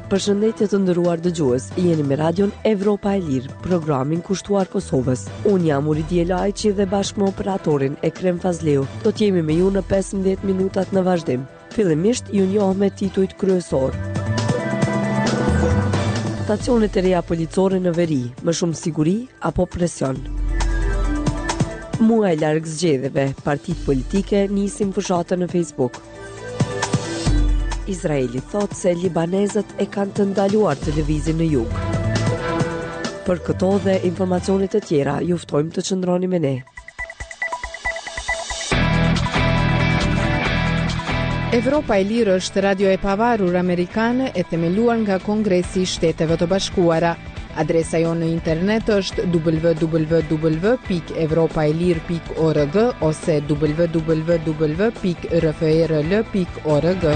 Përshëndetje të nderuar dëgjues, jeni me radion Evropa e Lirë, programin kushtuar Kosovës. Unë jam Uridia Lajçi dhe bashkë me operatorin Ekrem Fazleu do të jemi me ju në 15 minutat në vazhdim. Fillimisht ju njoh me titujt kryesor. Stacionet e reja policore në veri, më shumë siguri apo presion? Muaj larg zgjedhjeve, partitë politike nisin fushatën në Facebook. Izraeli thot se libanezët e kanë të ndaluar televizin në jug. Për këto dhe informacionet e tjera, ju ftojmë të qëndroni me ne. Evropa e Lirë është radio e pavarur amerikane e themeluar nga Kongresi i Shteteve të Bashkuara. Adresa jonë në internet është www.evropaelir.org ose www.rfrl.org.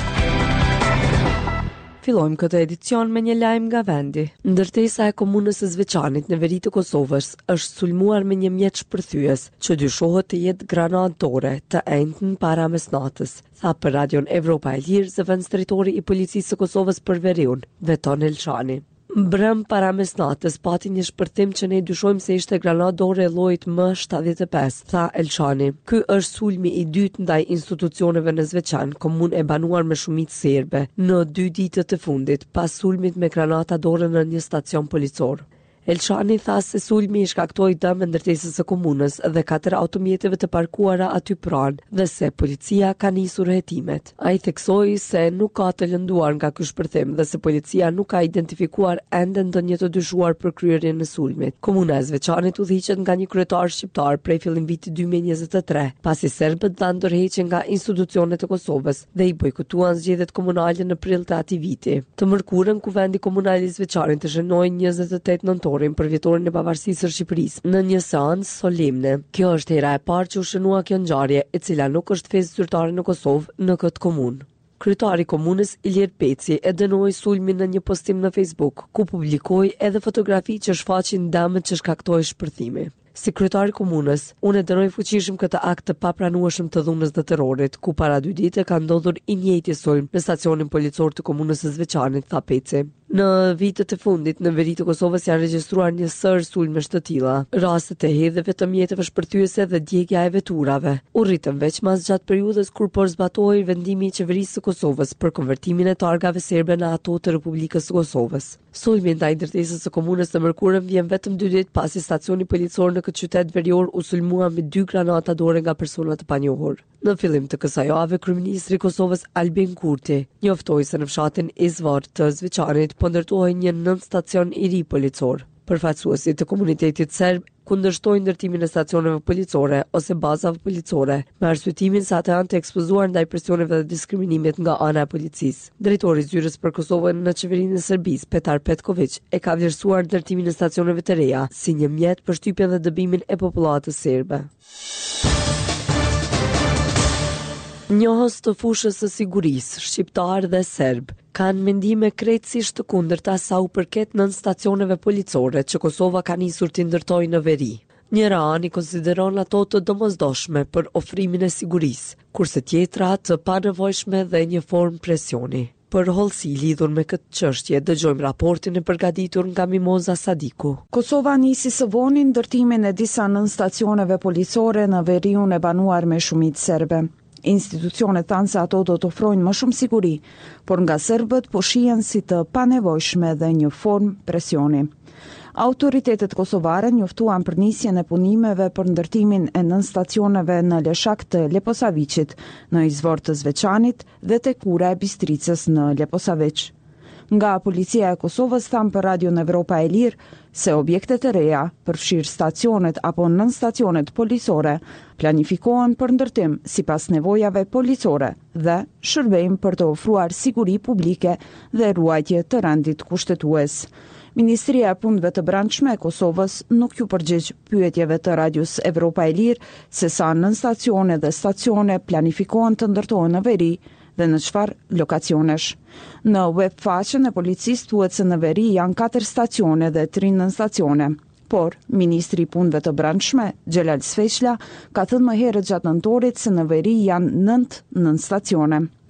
Fillojmë këtë edicion me një lajm nga vendi. Ndërtesa e komunës së Zveçanit në veri të Kosovës është sulmuar me një mjet shpërthyes, që dyshohet të jetë granatore të enjtën para mesnatës, tha për radion Evropa e Lirë zëvendës drejtori i policisë së Kosovës për veriun, Veton Elçani. Brëm para mesnatës pati një shpërthim që ne dyshojmë se ishte granat dore e llojit M75, tha Elçani. Ky është sulmi i dytë ndaj institucioneve në Zveçan, komunë e banuar me shumicë serbe, në 2 ditët të fundit, pas sulmit me granata dore në një stacion policor. Elçani tha se sulmi i shkaktoi dëm ndërtesës së komunës dhe 4 automjeteve të parkuara aty pranë dhe se policia ka nisur hetimet. Ai theksoi se nuk ka të lënduar nga ky shpërthim dhe se policia nuk ka identifikuar ende ndonjë të dyshuar për kryerjen e sulmit. Komuna e Zveçanit udhëhiqet nga një kryetar shqiptar prej fillim vitit 2023, pasi serbët dhanë ndërheqje nga institucionet e Kosovës dhe i bojkotuan zgjedhjet komunale në prill të atij viti. Të mërkurën Kuvendi Komunal i Zveçanit të shënoi 28 nëntor për vjetorin e pavarësisë së Shqipërisë në një seancë solemne. Kjo është hera e parë që u shënua kjo ngjarje, e cila nuk është festë zyrtare në Kosovë në këtë komunë. Kryetari i komunës Ilir Peci e dënoi sulmin në një postim në Facebook, ku publikoi edhe fotografi që shfaqin dëmet që shkaktoi shpërthimi. Si kryetari i komunës, unë e dënoj fuqishëm këtë akt të papranueshëm të dhunës dhe terrorit, ku para 2 ditë ka ndodhur i njëjti sulm në stacionin policor të komunës së Zveçanit, tha Peci. Në vitet e fundit, në veri të Kosovës janë regjistruar një sër sulmesh të tilla, raste të hedhjeve të mjeteve shpërthyese dhe djegja e veturave. U rritën veçmas gjatë periudhës kur po zbatohej vendimi i qeverisë së Kosovës për konvertimin e targave serbe në ato të Republikës së Kosovës. Sulmi ndaj ndërtesës së komunës të mërkurën vjen vetëm 2 ditë pasi stacioni policor në këtë qytet verior u sulmua me 2 granata dore nga persona të panjohur. Në fillim të kësaj jave, kryeministri i Kosovës Albin Kurti njoftoi se në fshatin Izvor të Zveçanit po ndërtohej një 9 stacion i ri policor. Përfaqësuesit të komunitetit serb kundërshtojnë ndërtimin e stacioneve policore ose bazave policore, me arsyetimin se ata janë të ekspozuar ndaj presioneve dhe diskriminimit nga ana e policisë. Drejtori i zyrës për Kosovën në qeverinë e Serbisë, Petar Petković, e ka vlerësuar ndërtimin e stacioneve të reja si një mjet për shtypjen dhe dëbimin e popullatës serbe. Njohës të fushës së sigurisë, shqiptar dhe serb, kanë mendime krejtësisht të kundërta sa u përket nën stacioneve policore që Kosova ka nisur të ndërtojë në veri. Njëra anë i konsideron ato të domosdoshme për ofrimin e sigurisë, kurse tjetra të panevojshme dhe një formë presioni. Për hollësi lidhur me këtë çështje, dëgjojmë raportin e përgatitur nga Mimoza Sadiku. Kosova nisi së voni ndërtimin e disa nën stacioneve policore në veriun e banuar me shumicë serbe. Institucionet thanë se ato do të ofrojnë më shumë siguri, por nga serbët po shihen si të panevojshme dhe një formë presioni. Autoritetet kosovare njoftuan për nisjen e punimeve për ndërtimin e nën stacioneve në Leshak të Leposaviqit, në Izvor të Zveçanit dhe te Kura e Bistricës në Leposaviq. Nga policia e Kosovës thanë për radion Evropa e Lirë se objektet e reja, përfshirë stacionet apo nën stacionet policore, planifikohen për ndërtim sipas nevojave policore dhe shërbejnë për të ofruar siguri publike dhe ruajtje të rendit kushtetues. Ministria e Punëve të Brendshme e Kosovës nuk ju përgjigj pyetjeve të radios Evropa e Lirë se sa nën stacione dhe stacione planifikohen të ndërtohen në veri dhe në çfarë lokacionesh. Në web faqen e policisë thuhet se në veri janë 4 stacione dhe 3 nën stacione. Por, Ministri i Punëve të Brendshme, Xhelal Sveçla, ka thënë më herët gjatë nëntorit se në veri janë 9 nën stacione.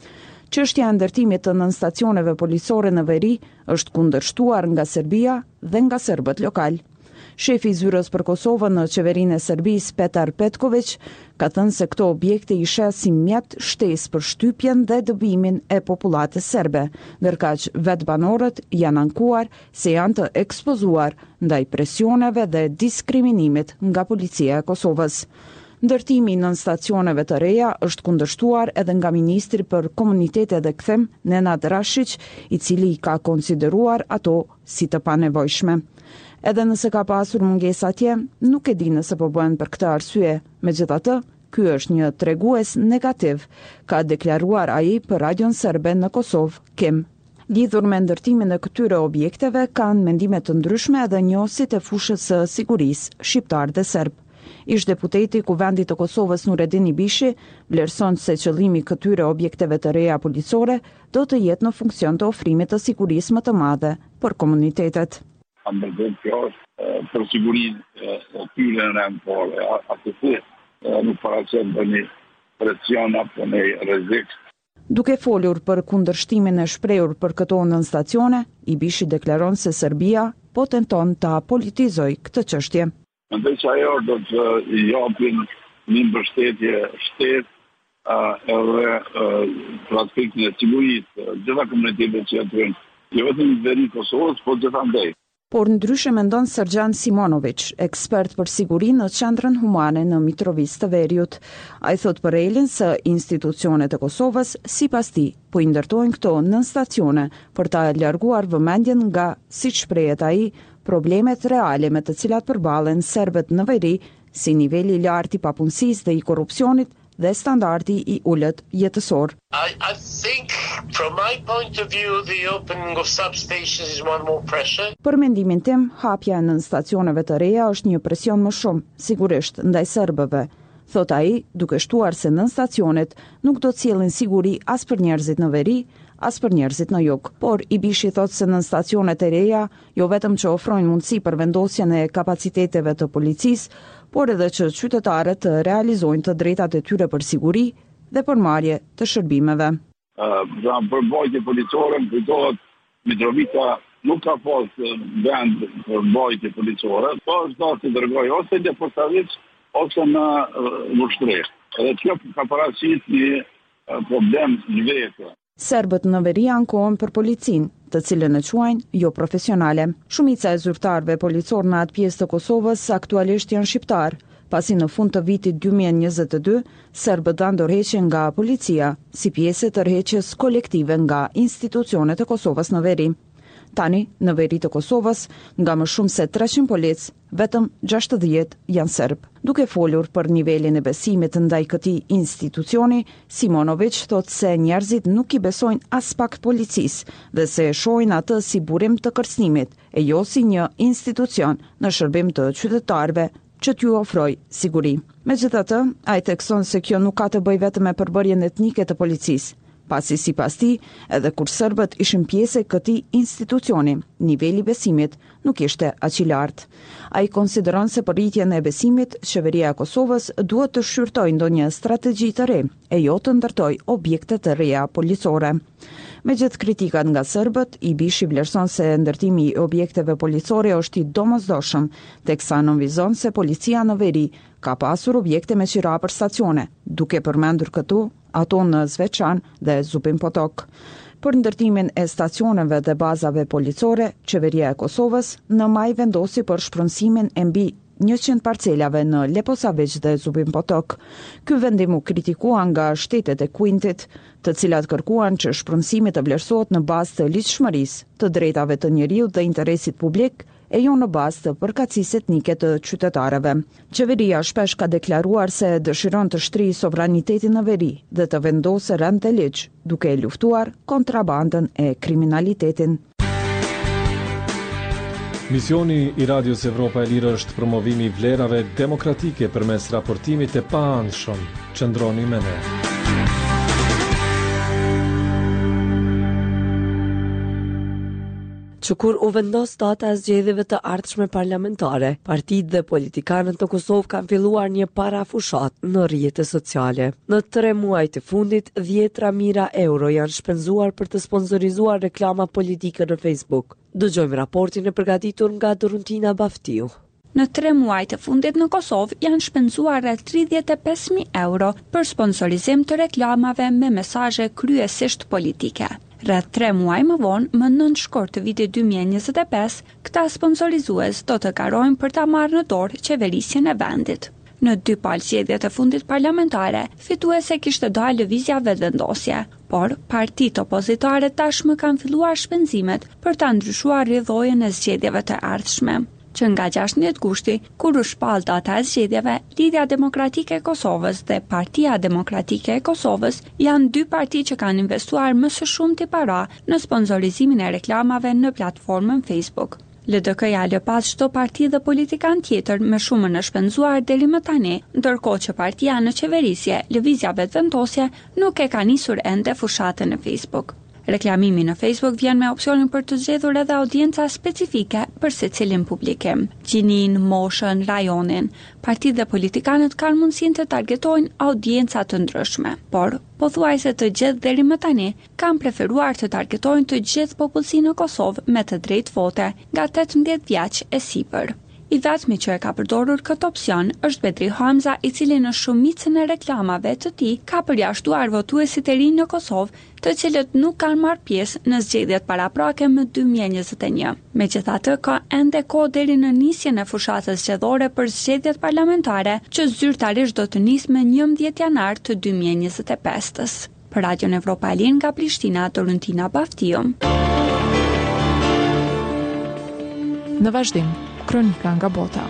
Çështja e ndërtimit të nënstacioneve policore në veri është kundërshtuar nga Serbia dhe nga serbët lokal. Shefi i zyrës për Kosovën në qeverinë e Serbisë, Petar Petković, ka thënë se këto objekte i sheh si mjet shtesë për shtypjen dhe dëbimin e popullatës serbe, ndërkaq vetë banorët janë ankuar se janë të ekspozuar ndaj presioneve dhe diskriminimit nga policia e Kosovës. Ndërtimi në stacioneve të reja është kundërshtuar edhe nga Ministri për Komunitete dhe Kthem, Nenad Rashić, i cili ka konsideruar ato si të panevojshme. Edhe nëse ka pasur mungesa atje, nuk e di nëse po bëhen për këtë arsye. Megjithatë, ky është një tregues negativ, ka deklaruar ai për radion serbe në Kosovë, KEM. Lidhur me ndërtimin e këtyre objekteve, kanë mendime të ndryshme edhe njësit e fushës së sigurisë shqiptar dhe serb. Ish-deputeti i Kuvendit të Kosovës Nuredin Ibishi vlerëson se qëllimi i këtyre objekteve të reja policore do të jetë në funksion të ofrimit të sigurisë më të madhe për komunitetet. Kjo është për sigurinë e tyre në rend, por atë nuk paraqet një presion apo një rrezik. Duke folur për kundërshtimin e shprehur për këto nënstacione, Ibishi deklaron se Serbia po tenton ta politizojë këtë çështje. Mendoj që ajo do të japin një mbështetje shtetë edhe për aspektin e sigurisë gjitha komunitetet që jetojnë, jo vetëm në veri Kosovës, por gjithandej. Por ndryshe mendon Srdjan Simonović, ekspert për siguri në Qendrën Humane në Mitrovic të Veriut. Ai thot për Elin se institucionet e Kosovës, sipas tij, po i ndërtojnë këto nënstacione për ta larguar vëmendjen nga, siç shprehet ai, problemet reale me të cilat përballen serbët në veri, si niveli i lartë i papunësisë dhe i korrupsionit dhe standardi i ulët jetësor. I think from my point of view the opening of substations is one more pressure. Për mendimin tim, hapja e nënstacioneve të reja është një presion më shumë, sigurisht ndaj serbëve. Thot ai, duke shtuar se nënstacionet nuk do të sjellin siguri as për njerëzit në veri, as për njerëzit në jug. Por Ibishi thot se nënstacionet e reja jo vetëm që ofrojnë mundësi për vendosjen e kapaciteteve të policisë, por edhe që qytetarët të realizojnë të drejtat e tyre për siguri dhe për marrje të shërbimeve. Për mbajtje policore, kujtohet Mitrovica nuk ka pas vend për mbajtje policore, po është të dërgoj ose në Posavic ose në Vushtreh. Edhe kjo ka paraqitur një problem në vetë. Serbët në veri ankohen për policinë, të cilën e quajnë jo profesionale. Shumica e zyrtarëve policor në atë pjesë të Kosovës aktualisht janë shqiptar, pasi në fund të vitit 2022 serbët janë ndërhequr nga policia si pjesë e tërheqjes kolektive nga institucionet e Kosovës në veri. Tani, në veri të Kosovës, nga më shumë se 300 polic, vetëm 60 janë serb. Duke folur për nivelin e besimit ndaj këtij institucioni, Simonović thot se njerëzit nuk i besojnë as pak policisë dhe se e shohin atë si burim të kërcënimit, e jo si një institucion në shërbim të qytetarëve që t'ju ofroj siguri. Megjithatë, ai thekson se kjo nuk ka të bëjë vetëm me përbërjen etnike të policisë, pasi sipas tij, edhe kur serbët ishin pjesë e këtij institucioni, niveli i besimit nuk ishte aq i lartë. Ai konsideron se për rritjen e besimit, qeveria e Kosovës duhet të shqyrtojë ndonjë strategji të re, e jo të ndërtojë objekte të reja policore. Megjithë kritikat nga serbët, Ibishi vlerëson se ndërtimi i objekteve policore është i domosdoshëm, teksa nënvizon se policia në veri ka pasur objekte me qira për stacione, duke përmendur këtu ato në Zveçan dhe Zupin Potok. Për ndërtimin e stacioneve dhe bazave policore, qeveria e Kosovës në maj vendosi për shpronësimin e mbi 100 parcelave në Leposavić dhe Zupin Potok. Ky vendim u kritikua nga shtetet e Kuintit, të cilat kërkuan që shpronësimi të vlerësohet në bazë të ligjshmërisë, të drejtave të njeriut dhe interesit publik, e jo në bazë të përkatësisë etnike të qytetarëve. Qeveria shpesh ka deklaruar se dëshiron të shtrijë sovranitetin në veri dhe të vendosë rend të ligj, duke e luftuar kontrabandën e kriminalitetin. Misioni i Radios Evropa e Lirë është promovimi i vlerave demokratike përmes raportimit të paanshëm. Qëndroni me ne. që kur u vendos data e zgjedhjeve të ardhshme parlamentare, partitë dhe politikanët të Kosovë kanë filluar një parafushat në rrjetet sociale. Në 3 muaj të fundit, 10 mijëra euro janë shpenzuar për të sponsorizuar reklama politike në Facebook. Dëgjojmë raportin e përgatitur nga Doruntina Baftiu. Në 3 muaj të fundit në Kosovë janë shpenzuar rreth 35.000 euro për sponsorizim të reklamave me mesazhe kryesisht politike. Rreth 3 muaj më vonë, më 9 shkort të vitit 2025, këta sponsorizues do të karojnë për ta marrë në dorë qeverisjen e vendit. Në 2 palë zgjedhjet e fundit parlamentare, fituese kishte dalë lëvizja vetëvendosje, por partitë opozitare tashmë kanë filluar shpenzimet për ta ndryshuar rrjedhojën e zgjedhjeve të ardhshme. Që nga 16 gushti, kur u shpall data e zgjedhjeve, Lidhja Demokratike e Kosovës dhe Partia Demokratike e Kosovës janë 2 parti që kanë investuar më së shumti para në sponsorizimin e reklamave në platformën Facebook. LDK-ja lë pas çdo parti dhe politikan tjetër me shumën e shpenzuar deri më tani, ndërkohë që partia në qeverisje, Lëvizja Vetëvendosje, nuk e ka nisur ende fushatën në Facebook. Reklamimi në Facebook vjen me opsionin për të zgjedhur edhe audienca specifike për secilin publikim, gjinin, moshën, rajonin. Partitë dhe politikanët kanë mundësinë të targetojnë audienca të ndryshme, por pothuajse të gjithë deri më tani kanë preferuar të targetojnë të gjithë popullsinë në Kosovë me të drejtë vote nga 18 vjeç e sipër. I vetmi që e ka përdorur këtë opsion është Bedri Hamza, i cili në shumicën e reklamave të tij ka përjashtuar votuesit e rinj në Kosovë, të cilët nuk kanë marrë pjesë në zgjedhjet paraprake më 2021. Megjithatë, ka ende kohë deri në nisjen e fushatës zgjedhore për zgjedhjet parlamentare, që zyrtarisht do të nisë me 11 janar të 2025-s. Për Radion Evropa e Lirë nga Prishtina, Doruntina Baftiu. Në vazhdim, kronika nga bota.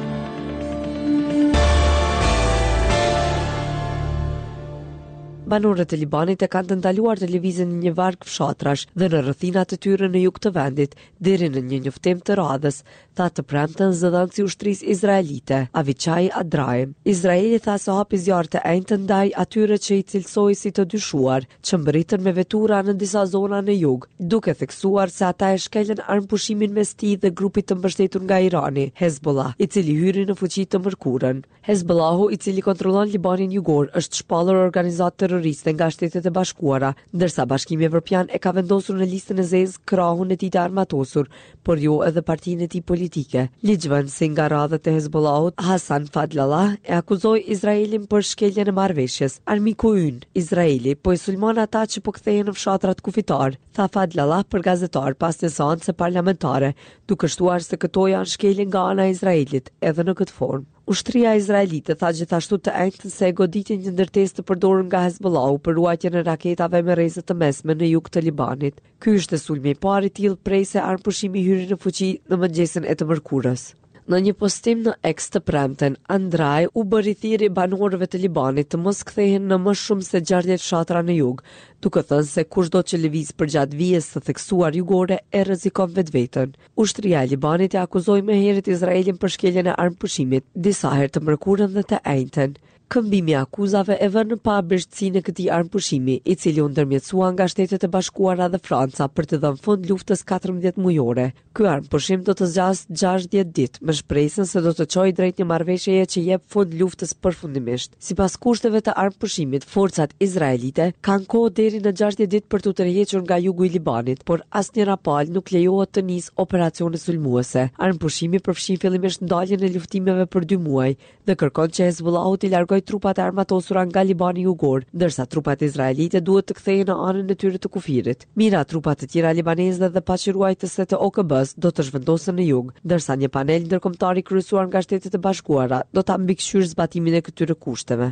Banorët e Libanit e kanë të ndaluar të lëvizin në një varg fshatrash dhe në rrëthinat të tyre në jug të vendit, deri në një njoftim të radhës, tha të premten zëdhënësi i ushtrisë izraelite, Avichai Adrae. Izraeli tha se hapi zjarre të enjtë ndaj atyre që i cilësoi si të dyshuar, që mbërritën me vetura në disa zona në jug, duke theksuar se ata e shkelën armëpushimin mes tij dhe grupit të mbështetur nga Irani, Hezbollah, i cili hyri në fuqi të mërkurën. Hezbollahu, i cili kontrollon Libanin jugor, është shpallur organizatë terroriste nga Shtetet e Bashkuara, ndërsa Bashkimi Evropian e ka vendosur në listën e zezë krahun e tij të armatosur, por jo edhe partinë e tij politike. Ligjvënësi nga radhët e Hezbollahut, Hasan Fadlallah, e akuzoi Izraelin për shkeljen e marrëveshjes. Armiku ynë, Izraeli, po i sulmon ata që po kthehen në fshatrat kufitar, tha Fadlallah për gazetar pas një seance parlamentare, duke shtuar se këto janë shkelje nga ana e Izraelit, edhe në këtë formë. Ushtria izraelite tha gjithashtu të enjtën se e goditin një ndërtesë të përdorur nga Hezbollahu për ruajtjen e raketave me rrezë të mesme në jug të Libanit. Ky ishte sulmi i parë i tillë prej se armëpushimi hyri në fuqi në mëngjesin e të mërkurës. Në një postim në X të premten, Andrae u bëri thirrje banorëve të Libanit të mos kthehen në më shumë se 60 fshatra në jug, duke thënë se kushdo që lëviz përgjatë vijës së theksuar jugore e rrezikon vetveten. Ushtria e Libanit e akuzoi më herët Izraelin për shkeljen e armëpushimit, disa herë të mërkurën dhe të enjtën. Këmbimi i akuzave e vënë pa bërëtësinë e këtij armëpushimi, i cili u ndërmjetësua nga Shtetet e Bashkuara dhe Franca për të dhënë fund luftës 14 mujore. Ky armëpushim do të zgjasë 60 ditë, me shpresën se do të çojë drejt një marrëveshjeje që jep fund luftës përfundimisht. Sipas kushteve të armëpushimit, forcat izraelite kanë kohë deri në 60 ditë për të tërhequr nga jugu i Libanit, por asnjë rapal nuk lejohet të nisë operacione sulmuese. Armëpushimi përfshin fillimisht ndaljen e luftimeve për 2 muaj dhe kërkon që Hezbollahu të largojë trupat e armatosura nga Libani jugor, ndërsa trupat izraelite duhet të kthehen në anën e tyre të kufirit. Mira trupat të tjera libaneze dhe paçiruajtëse të OKB-s do të zhvendosen në jug, ndërsa një panel ndërkombëtar i kryesuar nga Shtetet e Bashkuara do ta mbikëqyrë zbatimin e këtyre kushteve.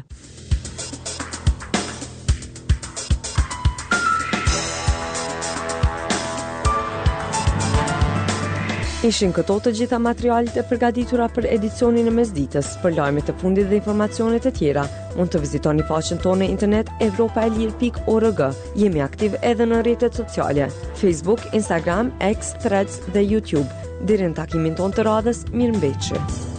Ishin këto të gjitha materialet e përgatitura për edicionin e mesditës. Për lajmet e fundit dhe informacionet e tjera, mund të vizitoni faqen tonë në internet evropaelir.org. Jemi aktiv edhe në rrjetet sociale: Facebook, Instagram, X, Threads dhe YouTube. Deri në takimin tonë të radhës, mirëmbëjtje.